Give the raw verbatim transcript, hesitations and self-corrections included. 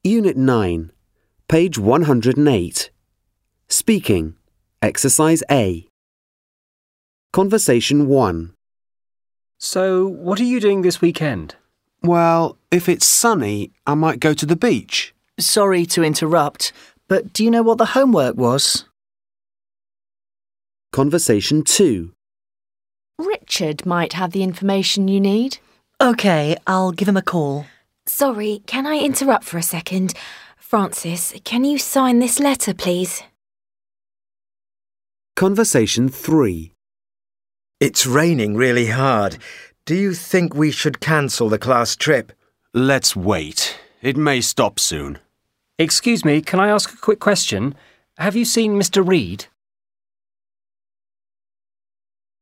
Unit nine, page one hundred eight. Speaking, Exercise A. Conversation one. So, what are you doing this weekend? Well, if it's sunny, I might go to the beach. Sorry to interrupt, but do you know what the homework was? Conversation two. Richard might have the information you need. OK, I'll give him a call. Sorry, can I interrupt for a second? Francis, can you sign this letter, please? Conversation three. It's raining really hard. Do you think we should cancel the class trip? Let's wait. It may stop soon. Excuse me, can I ask a quick question? Have you seen Mister Reed?